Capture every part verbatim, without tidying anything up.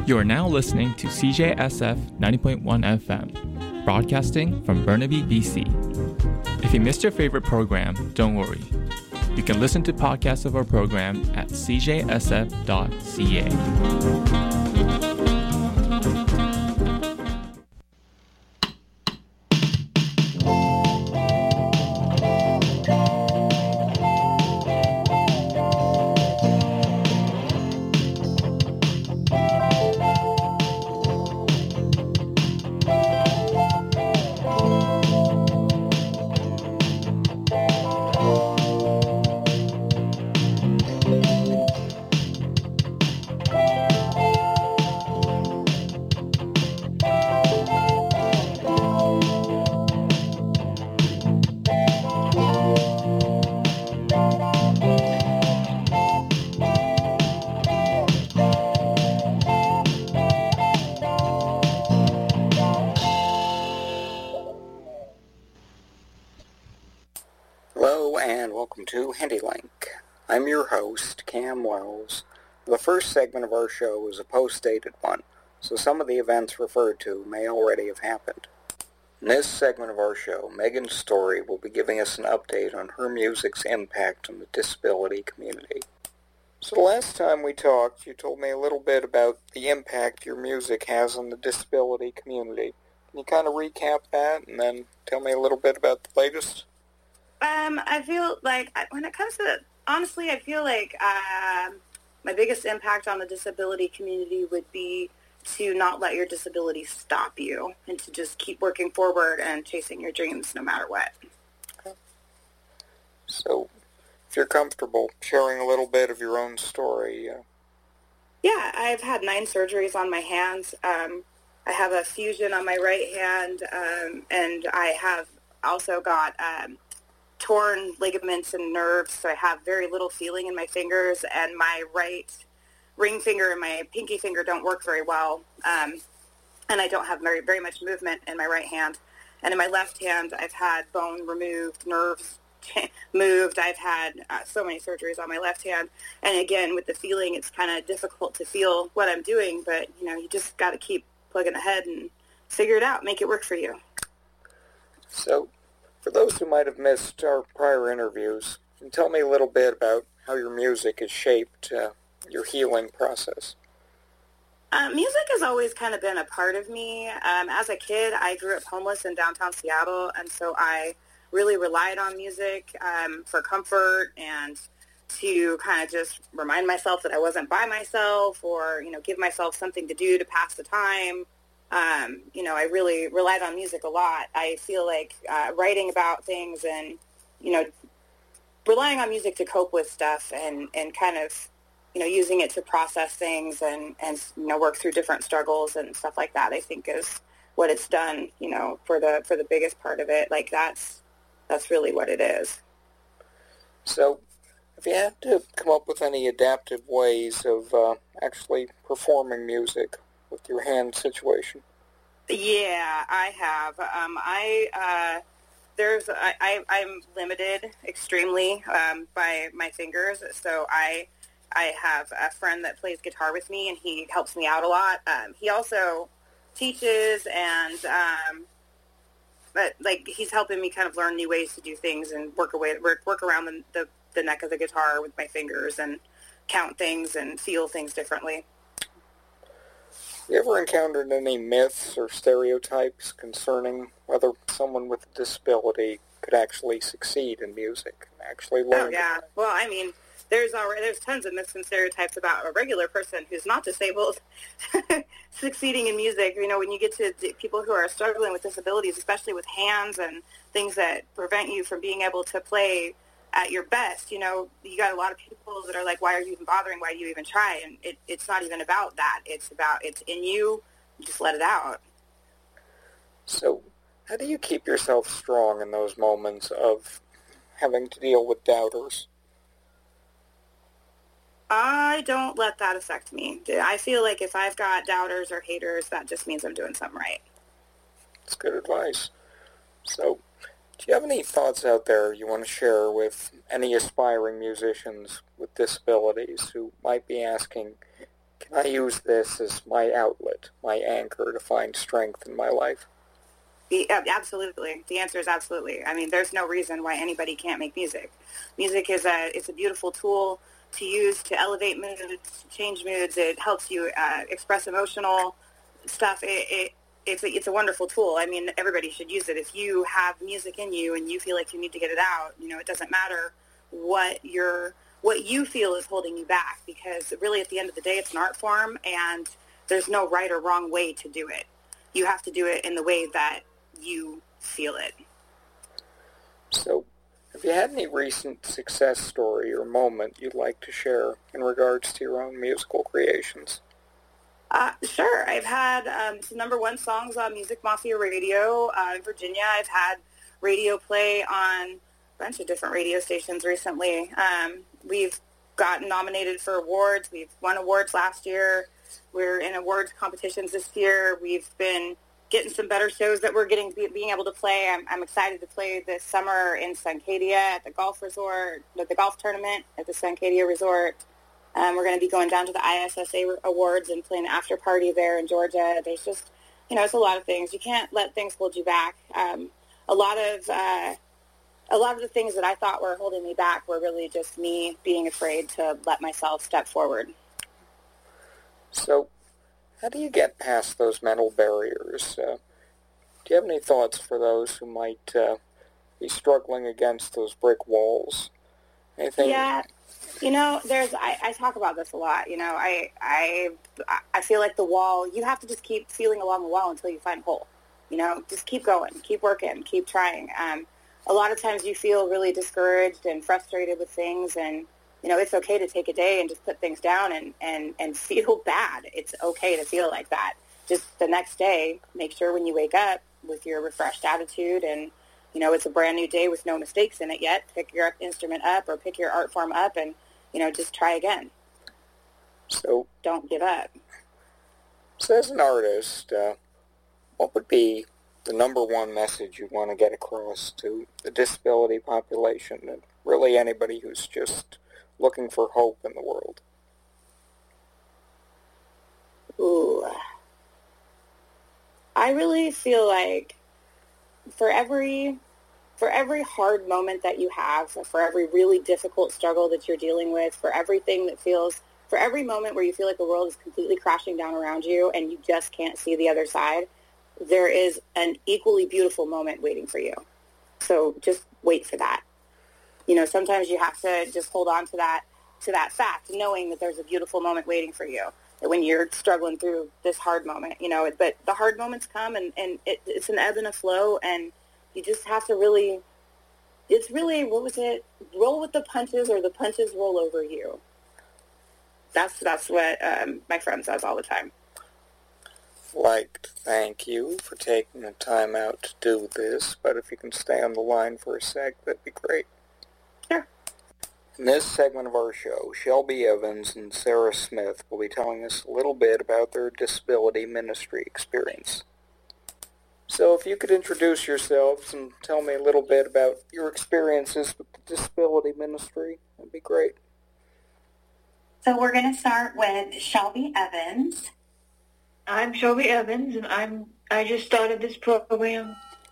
You are now listening to C J S F ninety point one F M, broadcasting from Burnaby, B C. If you missed your favorite program, don't worry. You can listen to podcasts of our program at c j s f dot c a. To HandyLink. I'm your host, Cam Wells. The first segment of our show is a post-dated one, so some of the events referred to may already have happened. In this segment of our show, Megan Story will be giving us an update on her music's impact on the disability community. So the last time we talked, you told me a little bit about the impact your music has on the disability community. Can you kind of recap that and then tell me a little bit about the latest? Um, I feel like when it comes to, honestly, I feel like uh, my biggest impact on the disability community would be to not let your disability stop you and to just keep working forward and chasing your dreams no matter what. Okay. So, if you're comfortable sharing a little bit of your own story. Uh... Yeah, I've had nine surgeries on my hands. Um, I have a fusion on my right hand, um, and I have also got... Um, torn ligaments and nerves, so I have very little feeling in my fingers, and my right ring finger and my pinky finger don't work very well, um, and I don't have very, very much movement in my right hand. And in my left hand, I've had bone removed, nerves moved. I've had uh, so many surgeries on my left hand, and again, with the feeling, it's kind of difficult to feel what I'm doing, but, you know, you just got to keep plugging ahead and figure it out, make it work for you. So, for those who might have missed our prior interviews, can you tell me a little bit about how your music has shaped uh, your healing process? Uh, music has always kind of been a part of me. Um, as a kid, I grew up homeless in downtown Seattle, and so I really relied on music um, for comfort and to kind of just remind myself that I wasn't by myself, or, you know, give myself something to do to pass the time. Um, you know, I really relied on music a lot. I feel like uh, writing about things and, you know, relying on music to cope with stuff and, and kind of, you know, using it to process things and, and, you know, work through different struggles and stuff like that, I think is what it's done, you know, for the for the biggest part of it. Like, that's that's really what it is. So, have you had to come up with any adaptive ways of uh, actually performing music with your hand situation? Yeah, I have. Um, I uh, there's I, I I'm limited extremely um, by my fingers, so I I have a friend that plays guitar with me, and he helps me out a lot. Um, he also teaches, and um, but like he's helping me kind of learn new ways to do things and work away work work around the, the the neck of the guitar with my fingers and count things and feel things differently. Have you ever encountered any myths or stereotypes concerning whether someone with a disability could actually succeed in music and actually learn? Oh, yeah. Well, I mean, there's already there's tons of myths and stereotypes about a regular person who's not disabled succeeding in music. You know, when you get to people who are struggling with disabilities, especially with hands and things that prevent you from being able to play at your best, you know, you got a lot of people that are like, why are you even bothering? Why do you even try? And it, it's not even about that. It's about, it's in you. You just let it out. So how do you keep yourself strong in those moments of having to deal with doubters? I don't let that affect me. I feel like if I've got doubters or haters, that just means I'm doing something right. That's good advice. So, do you have any thoughts out there you want to share with any aspiring musicians with disabilities who might be asking, Can I use this as my outlet, my anchor to find strength in my life? The, uh, absolutely. The answer is absolutely. I mean, there's no reason why anybody can't make music. Music is a it's a beautiful tool to use to elevate moods, change moods. It helps you uh, express emotional stuff. It, it it's a, it's a wonderful tool. I mean, everybody should use it. If you have music in you and you feel like you need to get it out, you know, it doesn't matter what your what you feel is holding you back, because really at the end of the day, it's an art form, and there's no right or wrong way to do it. You have to do it in the way that you feel it. So, have you had any recent success story or moment you'd like to share in regards to your own musical creations? Uh, sure. I've had um, some number one songs on Music Mafia Radio uh, in Virginia. I've had radio play on a bunch of different radio stations recently. Um, we've gotten nominated for awards. We've won awards last year. We're in awards competitions this year. We've been getting some better shows that we're getting being able to play. I'm, I'm excited to play this summer in Suncadia at the golf resort, at the golf tournament at the Suncadia Resort. Um, we're going to be going down to the I S S A Awards and playing an after party there in Georgia. There's just, you know, it's a lot of things. You can't let things hold you back. Um, a lot of uh, a lot of the things that I thought were holding me back were really just me being afraid to let myself step forward. So, how do you get past those mental barriers? Uh, do you have any thoughts for those who might uh, be struggling against those brick walls? Anything? Yeah, you know, there's. I, I talk about this a lot. You know, I I I feel like the wall. You have to just keep feeling along the wall until you find a hole. You know, just keep going, keep working, keep trying. Um, a lot of times you feel really discouraged and frustrated with things, and you know, it's okay to take a day and just put things down and, and, and feel bad. It's okay to feel like that. Just the next day, make sure when you wake up with your refreshed attitude and, you know, it's a brand new day with no mistakes in it yet, pick your instrument up or pick your art form up and, you know, just try again. So don't give up. So as an artist, uh, what would be the number one message you want to get across to the disability population and really anybody who's just looking for hope in the world? Ooh. I really feel like for every for every hard moment that you have, for every really difficult struggle that you're dealing with, for everything that feels, for every moment where you feel like the world is completely crashing down around you and you just can't see the other side, there is an equally beautiful moment waiting for you. So just wait for that. You know, sometimes you have to just hold on to that to that fact, knowing that there's a beautiful moment waiting for you when you're struggling through this hard moment, you know. But the hard moments come, and, and it, it's an ebb and a flow, and you just have to really, it's really, what was it, roll with the punches or the punches roll over you. That's, that's what um, my friend says all the time. I'd like to thank you for taking the time out to do this, but if you can stay on the line for a sec, that'd be great. Sure. In this segment of our show, Shelby Evans and Sarah Smith will be telling us a little bit about their disability ministry experience. So if you could introduce yourselves and tell me a little bit about your experiences with the disability ministry, that'd be great. So we're going to start with Shelby Evans. I'm Shelby Evans, and I'm I just started this program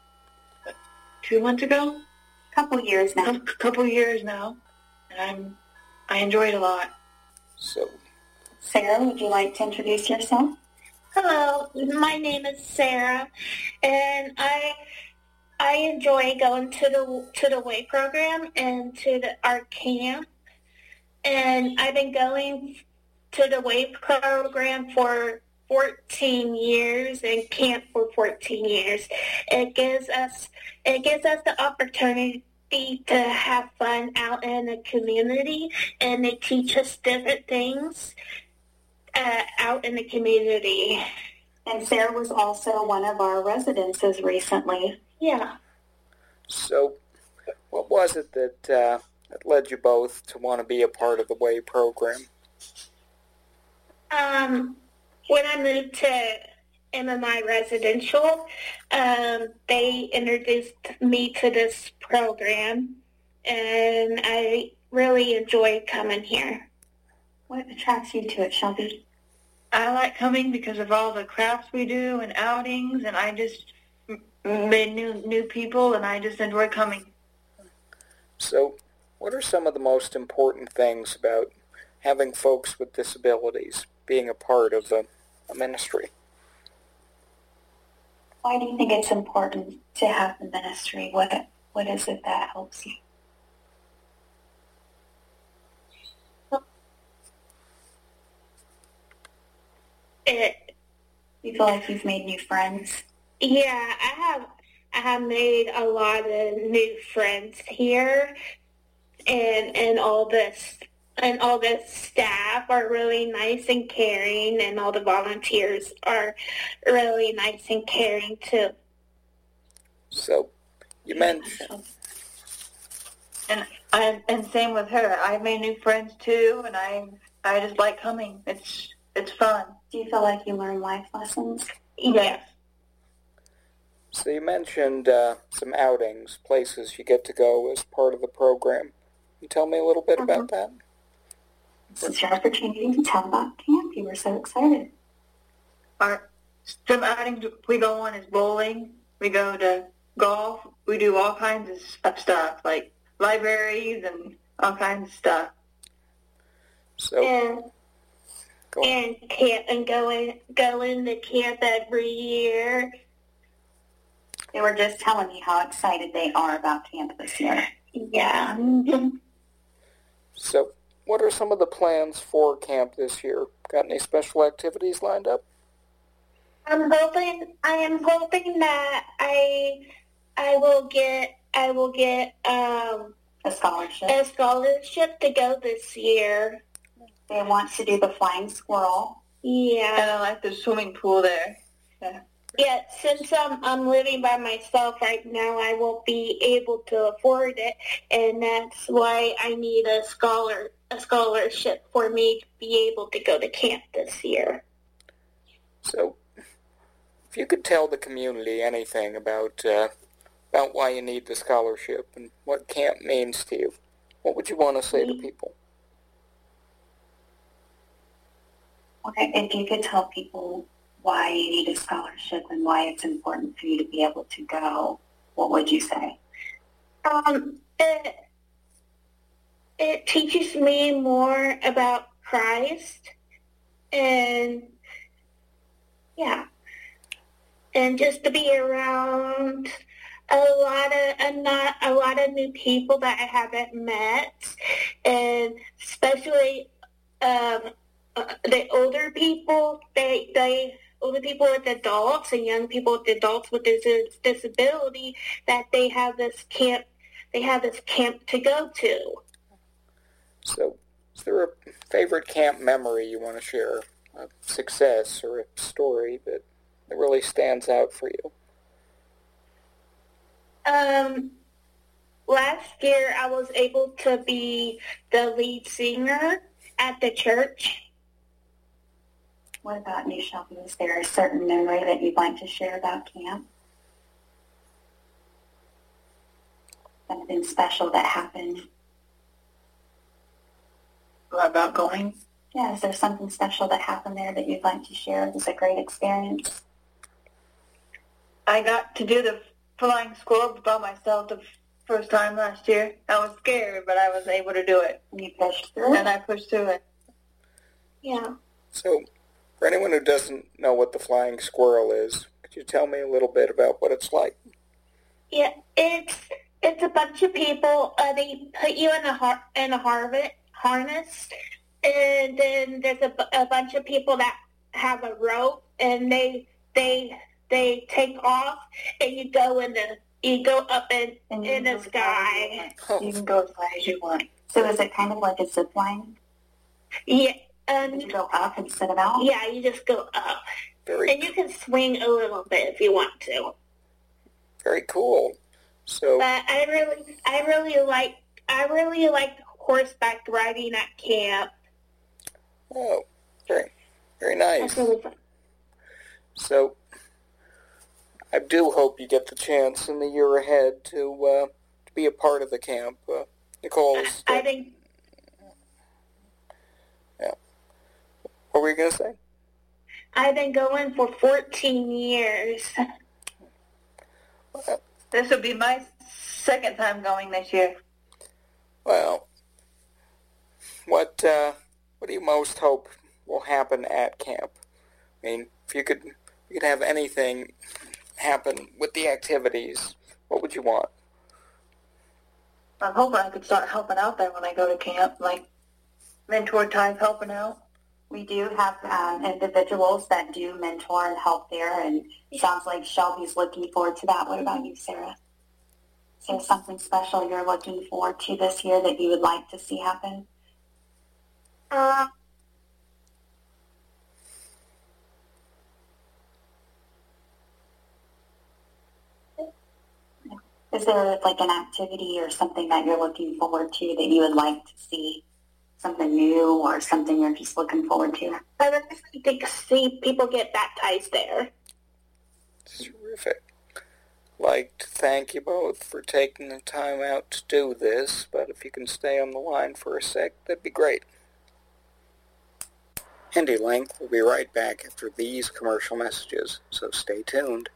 two months ago. A couple years now. A couple years now. And I'm, I enjoy it a lot. So, Sarah, would you like to introduce yourself? Hello, my name is Sarah, and I I enjoy going to the to the WAY program and to the art camp. And I've been going to the WAY program for fourteen years and camp for fourteen years. It gives us it gives us the opportunity to have fun out in the community, and they teach us different things uh, out in the community. And Sarah was also one of our residences recently. Yeah. So, what was it that, uh, that led you both to want to be a part of the WAY program? Um, when I moved to M M I Residential, um, they introduced me to this program, and I really enjoy coming here. What attracts you to it, Shelby? I like coming because of all the crafts we do and outings, and I just m- made new new people, and I just enjoy coming. So, what are some of the most important things about having folks with disabilities being a part of a, a ministry? Why do you think it's important to have the ministry? What What is it that helps you? It, You feel like you've made new friends? yeah, I have I have made a lot of new friends here, and and all this and all the staff are really nice and caring, and all the volunteers are really nice and caring too. So, you mentioned, And I and same with her. I made new friends too, and I I just like coming. It's it's fun. Do you feel like you learn life lessons? Yes. so you mentioned uh, some outings, places you get to go as part of the program. Can you tell me a little bit about that? This is your opportunity to tell about camp. You were so excited. Our some outings we go on is bowling. We go to golf. We do all kinds of s- of stuff like libraries and all kinds of stuff. So, And go on. and camp and going going to camp every year. They were just telling me how excited they are about camp this year. Yeah. So, what are some of the plans for camp this year? Got any special activities lined up? I'm hoping I am hoping that I I will get I will get um A scholarship. a scholarship to go this year. They want to do the flying squirrel. Yeah. And I like the swimming pool there. Yeah. Yeah, since I'm I'm living by myself right now, I won't be able to afford it, and that's why I need a scholar a scholarship for me to be able to go to camp this year. So, if you could tell the community anything about uh, about why you need the scholarship and what camp means to you, what would you want to say to people? Okay, if you could tell people why you need a scholarship and why it's important for you to be able to go, what would you say? Um, it it teaches me more about Christ, and yeah, and just to be around a lot of a not a lot of new people that I haven't met, and especially um, uh, the older people. They they older people with adults and young people with adults with dis- disability. That they have this camp. They have this camp to go to. So, is there a favorite camp memory you want to share, a success or a story that, that really stands out for you? Um, last year I was able to be the lead singer at the church. What about you, Shelby? Is there a certain memory that you'd like to share about camp? Something special that happened? About going. Yeah, is there something special that happened there that you'd like to share? It was a great experience. I got to do the flying squirrel by myself the first time last year. I was scared, but I was able to do it. And you pushed through And it? I pushed through it. Yeah. So, for anyone who doesn't know what the flying squirrel is, could you tell me a little bit about what it's like? Yeah, it's it's a bunch of people. Uh, they put you in a har- in a harvest harness, and then there's a, bu- a bunch of people that have a rope, and they they they take off, and you go in the you go up in And you in can the go as high as you sky. want. Oh, You can go as high as you want. So is it kind of like a zip line? Yeah, Did you and go up instead of out? yeah, you just go up, very, and you can swing a little bit if you want to. very cool. So, But I really, I really like, I really like horseback riding at camp. oh, very, very nice. That's really fun. So, I do hope you get the chance in the year ahead to uh, to be a part of the camp. Uh, Nicole's. I think What were you going to say? I've been going for fourteen years. Well, This will be my second time going this year. well what uh, what do you most hope will happen at camp? I mean, if you could, you could have anything happen with the activities, what would you want? I'm hoping I could start helping out there when I go to camp, like mentor type helping out. We do have um, individuals that do mentor and help there, and it sounds like Shelby's looking forward to that. What about you, Sarah? Is there something special you're looking forward to this year that you would like to see happen? Uh, Is there like an activity or something that you're looking forward to that you would like to see? Something new or something you're just looking forward to? I would like to see people get baptized there. Terrific. Like to thank you both for taking the time out to do this, but if you can stay on the line for a sec, that'd be great. Handy Link will be right back after these commercial messages, so stay tuned.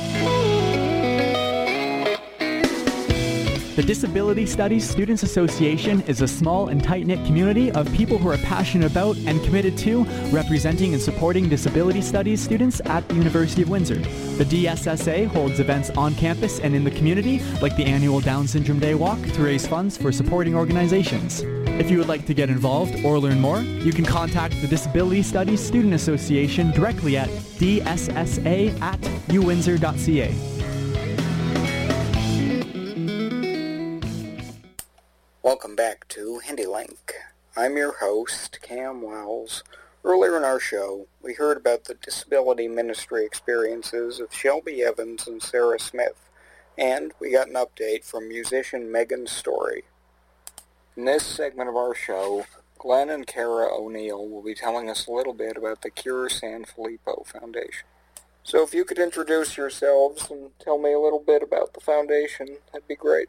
The Disability Studies Students Association is a small and tight-knit community of people who are passionate about and committed to representing and supporting disability studies students at the University of Windsor. The D S S A holds events on campus and in the community, like the annual Down Syndrome Day Walk, to raise funds for supporting organizations. If you would like to get involved or learn more, you can contact the Disability Studies Student Association directly at d s s a at u windsor dot c a. Welcome back to HandyLink. I'm your host, Cam Wells. Earlier in our show, we heard about the disability ministry experiences of Shelby Evans and Sarah Smith, and we got an update from musician Megan Story. In this segment of our show, Glenn and Kara O'Neill will be telling us a little bit about the Cure San Filippo Foundation. So if you could introduce yourselves and tell me a little bit about the foundation, that'd be great.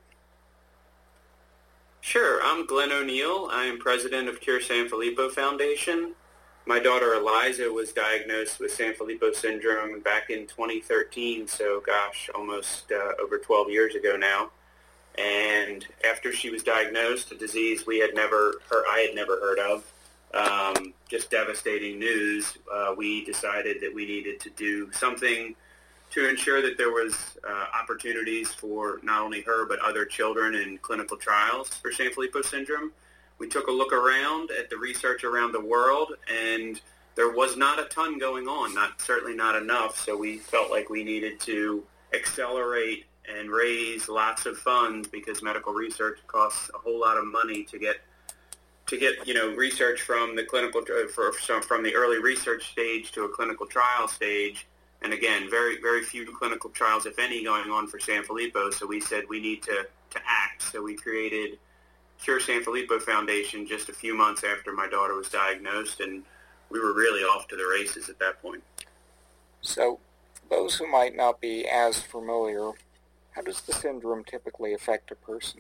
Sure, I'm Glenn O'Neill. I am president of Cure San Filippo Foundation. My daughter Eliza was diagnosed with Sanfilippo syndrome back in twenty thirteen, so gosh, almost uh, over twelve years ago now. And after she was diagnosed, a disease we had never heard, I had never heard of, um, just devastating news, uh, we decided that we needed to do something to ensure that there was uh, opportunities for not only her but other children in clinical trials for Sanfilippo syndrome. We took a look around at the research around the world, and there was not a ton going on, not certainly not enough, so we felt like we needed to accelerate and raise lots of funds because medical research costs a whole lot of money to get to get you know research from the clinical for, from the early research stage to a clinical trial stage. And again, very, very few clinical trials, if any, going on for Sanfilippo. So we said we need to, to act. So we created Cure Sanfilippo Foundation just a few months after my daughter was diagnosed, and we were really off to the races at that point. So, for those who might not be as familiar, how does the syndrome typically affect a person?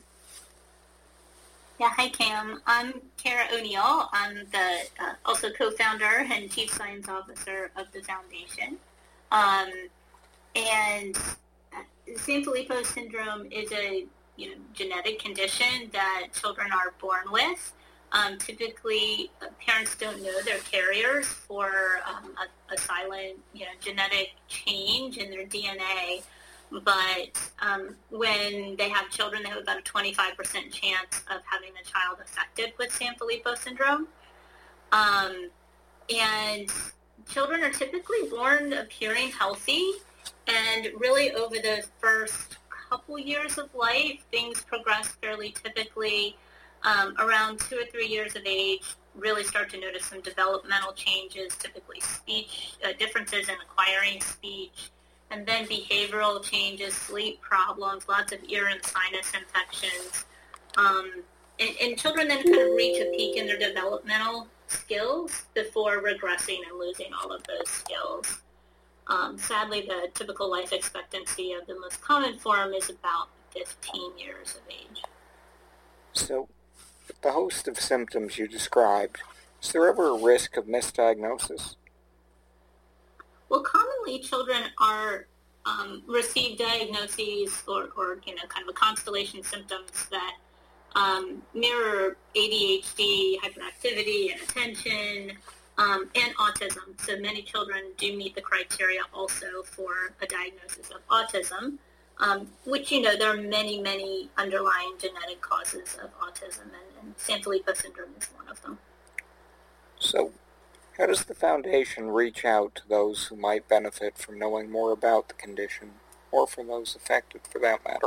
Yeah, hi Cam. I'm Kara O'Neill. I'm the uh, also co-founder and chief science officer of the foundation. Um, and Sanfilippo syndrome is a you know genetic condition that children are born with. Um, typically, uh, parents don't know they're carriers for um, a, a silent you know genetic change in their D N A. But um, when they have children, they have about a twenty-five percent chance of having the child affected with Sanfilippo syndrome. Um, and children are typically born appearing healthy, and really over the first couple years of life, things progress fairly typically. Um, around two or three years of age, really start to notice some developmental changes, typically speech, uh, differences in acquiring speech, and then behavioral changes, sleep problems, lots of ear and sinus infections. Um, and, and children then kind of reach a peak in their developmental skills before regressing and losing all of those skills. Um, sadly, the typical life expectancy of the most common form is about fifteen years of age. So, with the host of symptoms you described, is there ever a risk of misdiagnosis? frequently children are um, receive diagnoses or, or, you know, kind of a constellation of symptoms that um, mirror A D H D, hyperactivity, and attention, um, and autism. So many children do meet the criteria also for a diagnosis of autism, um, which, you know, there are many, many underlying genetic causes of autism, and, and Sanfilippo syndrome is one of them. So, how does the Foundation reach out to those who might benefit from knowing more about the condition, or from those affected for that matter?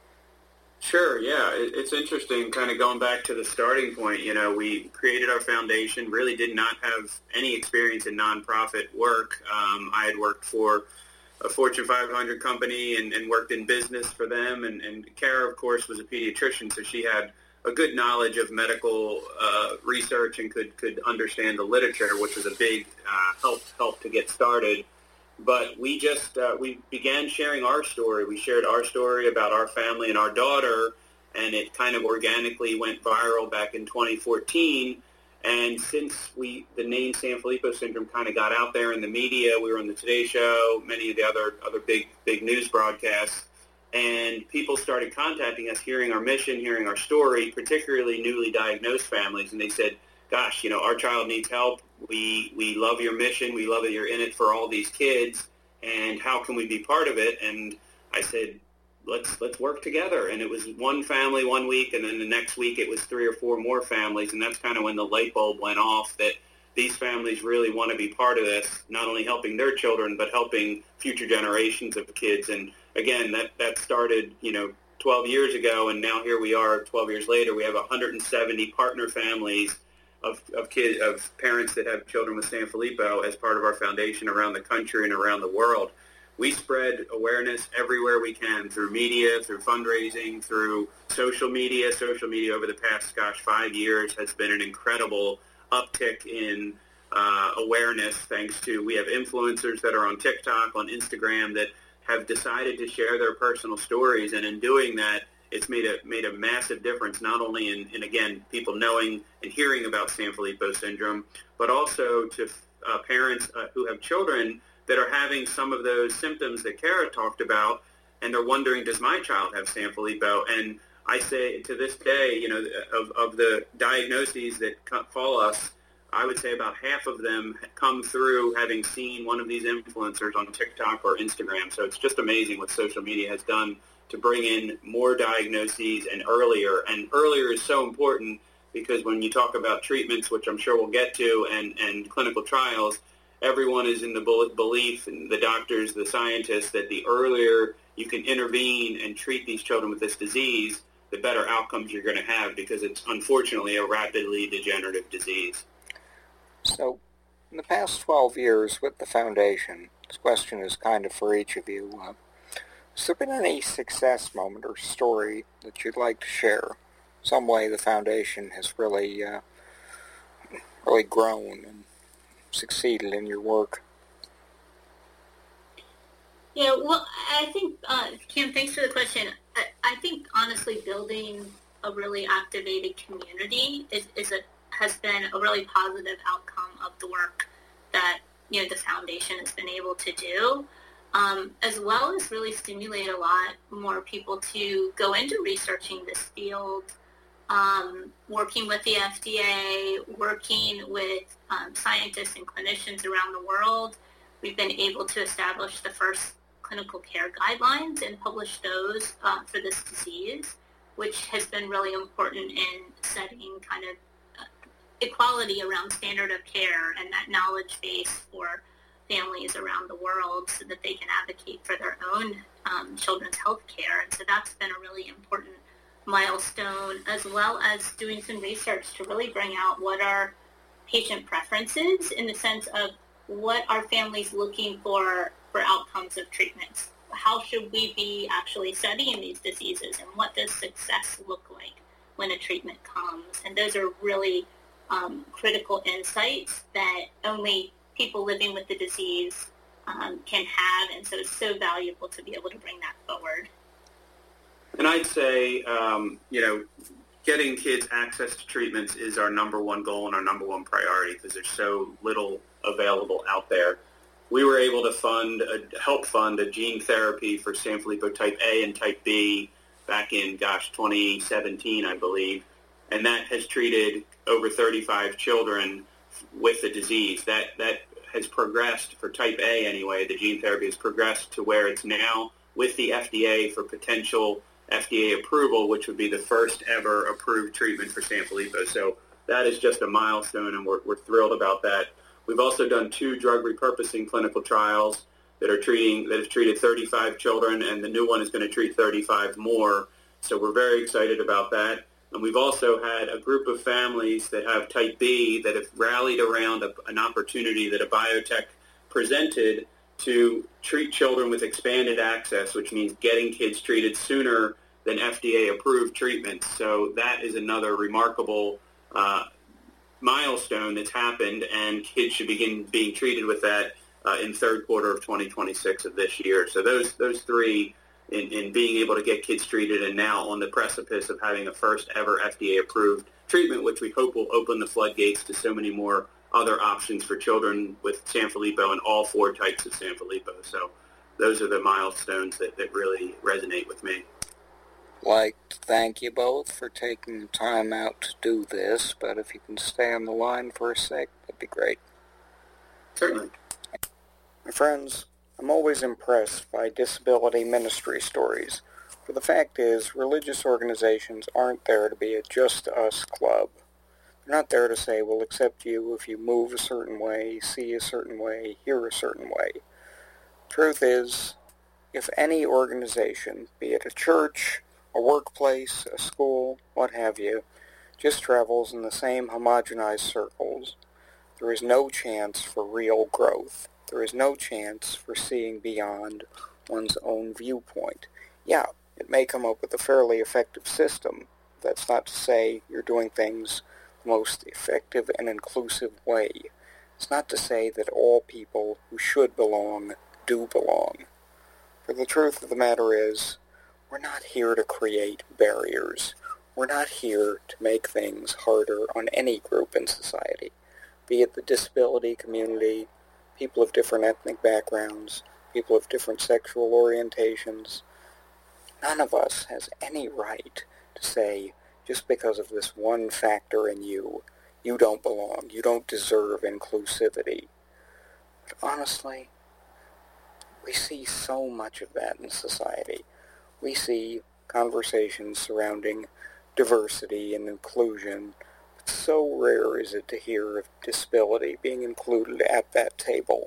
Sure, yeah. It's interesting, kind of going back to the starting point. You know, we created our foundation, really did not have any experience in nonprofit work. Um, I had worked for a Fortune five hundred company and, and worked in business for them. And, and Kara, of course, was a pediatrician, so she had a good knowledge of medical uh, research and could, could understand the literature, which was a big uh, help help to get started. But we just, uh, we began sharing our story. We shared our story about our family and our daughter, and it kind of organically went viral back in twenty fourteen. And since we, the name Sanfilippo syndrome kind of got out there in the media, we were on the Today Show, many of the other, other big, big news broadcasts, and people started contacting us, hearing our mission, hearing our story, particularly newly diagnosed families, and they said, gosh, you know, our child needs help. We we love your mission. We love that you're in it for all these kids, and how can we be part of it? And I said, let's let's work together. And it was one family one week, and then the next week it was three or four more families, and that's kind of when the light bulb went off that these families really want to be part of this, not only helping their children, but helping future generations of kids. And again, that, that started, you know, twelve years ago, and now here we are twelve years later. We have one hundred seventy partner families of of kids, of parents that have children with Sanfilippo as part of our foundation around the country and around the world. We spread awareness everywhere we can, through media, through fundraising, through social media. Social media over the past, gosh, five years has been an incredible uptick in uh, awareness, thanks to, we have influencers that are on TikTok, on Instagram, that have decided to share their personal stories, and in doing that, it's made a made a massive difference, not only in, in again, people knowing and hearing about Sanfilippo syndrome, but also to uh, parents uh, who have children that are having some of those symptoms that Kara talked about, and they're wondering, does my child have Sanfilippo? And I say, to this day, you know, of, of the diagnoses that fall us, I would say about half of them come through having seen one of these influencers on TikTok or Instagram. So it's just amazing what social media has done to bring in more diagnoses and earlier. And earlier is so important, because when you talk about treatments, which I'm sure we'll get to, and, and clinical trials, everyone is in the belief, and the doctors, the scientists, that the earlier you can intervene and treat these children with this disease, the better outcomes you're going to have, because it's unfortunately a rapidly degenerative disease. So, in the past twelve years with the Foundation, this question is kind of for each of you. Uh, has there been any success moment or story that you'd like to share? Some way the Foundation has really, uh, really grown and succeeded in your work? Yeah, well, I think, uh, Kim, thanks for the question. I, I think, honestly, building a really activated community is, is a, has been a really positive outcome of the work that, you know, the Foundation has been able to do, um, as well as really stimulate a lot more people to go into researching this field, um, working with the F D A, working with um, scientists and clinicians around the world. We've been able to establish the first clinical care guidelines and publish those uh, for this disease, which has been really important in setting kind of uh, equality around standard of care and that knowledge base for families around the world, so that they can advocate for their own um, children's health care. And so that's been a really important milestone, as well as doing some research to really bring out what are patient preferences, in the sense of what are families looking for for outcomes of treatments. How should we be actually studying these diseases, and what does success look like when a treatment comes? And those are really um, critical insights that only people living with the disease um, can have, and so it's so valuable to be able to bring that forward. And I'd say, um, you know, getting kids access to treatments is our number one goal and our number one priority, because there's so little available out there. we were able to fund, a, help fund a gene therapy for Sanfilippo type A and type B back in, gosh, twenty seventeen, I believe. And that has treated over thirty-five children with the disease. That that has progressed for type A anyway. The gene therapy has progressed to where it's now with the F D A for potential F D A approval, which would be the first ever approved treatment for Sanfilippo. So that is just a milestone, and we're, we're thrilled about that. We've also done two drug repurposing clinical trials that are treating that have treated thirty-five children, and the new one is going to treat thirty-five more. So we're very excited about that. And we've also had a group of families that have type B that have rallied around a, an opportunity that a biotech presented to treat children with expanded access, which means getting kids treated sooner than F D A-approved treatments. So that is another remarkable uh, milestone that's happened, and kids should begin being treated with that uh, in third quarter of twenty twenty-six of this year. So those those three in, in being able to get kids treated, and now on the precipice of having a first ever F D A-approved treatment, which we hope will open the floodgates to so many more other options for children with Sanfilippo and all four types of Sanfilippo. So those are the milestones that, that really resonate with me. Like to thank you both for taking the time out to do this, but if you can stay on the line for a sec, that'd be great. Certainly. My friends, I'm always impressed by disability ministry stories, for the fact is, religious organizations aren't there to be a just us club. They're not there to say, we'll accept you if you move a certain way, see a certain way, hear a certain way. Truth is, if any organization, be it a church, a workplace, a school, what have you, just travels in the same homogenized circles, there is no chance for real growth. There is no chance for seeing beyond one's own viewpoint. Yeah, it may come up with a fairly effective system. That's not to say you're doing things the most effective and inclusive way. It's not to say that all people who should belong do belong. For the truth of the matter is, we're not here to create barriers. We're not here to make things harder on any group in society, be it the disability community, people of different ethnic backgrounds, people of different sexual orientations. None of us has any right to say, just because of this one factor in you, you don't belong, you don't deserve inclusivity. But honestly, we see so much of that in society. We see conversations surrounding diversity and inclusion. But so rare is it to hear of disability being included at that table.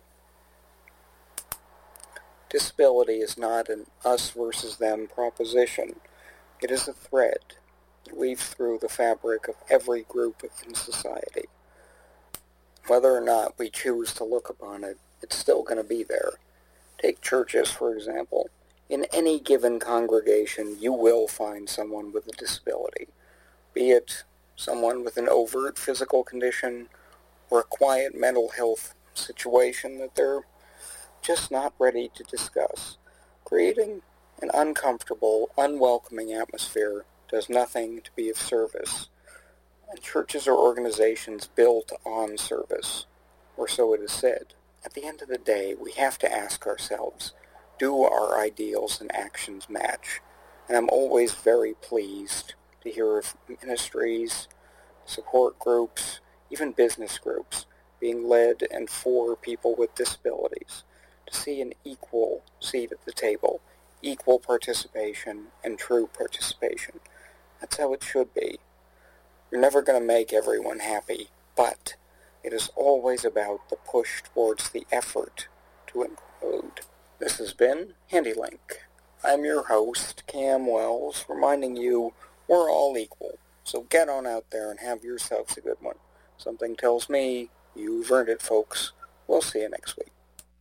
Disability is not an us versus them proposition. It is a thread that weaves through the fabric of every group in society. Whether or not we choose to look upon it, it's still going to be there. Take churches, for example. In any given congregation, you will find someone with a disability, be it someone with an overt physical condition or a quiet mental health situation that they're just not ready to discuss. Creating an uncomfortable, unwelcoming atmosphere does nothing to be of service. And churches are organizations built on service, or so it is said. At the end of the day, we have to ask ourselves, do our ideals and actions match? And I'm always very pleased to hear of ministries, support groups, even business groups being led and for people with disabilities, to see an equal seat at the table, equal participation, and true participation. That's how it should be. You're never going to make everyone happy, but it is always about the push towards the effort to include. This has been HandyLink. I'm your host, Cam Wells, reminding you we're all equal. So get on out there and have yourselves a good one. Something tells me you've earned it, folks. We'll see you next week.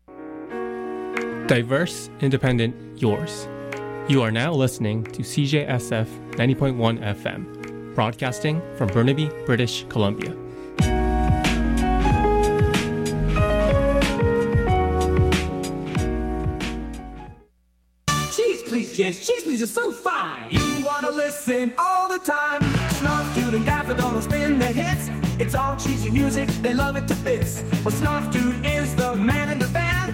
Diverse, independent, yours. You are now listening to C J S F ninety point one F M, broadcasting from Burnaby, British Columbia. Cheese, please, yes, cheese, please, are so fine. You wanna listen all the time. Snarf Dude and Daffodil will spin the hits. It's all cheesy music, they love it to bits. Well, Snarf Dude is the man in the band.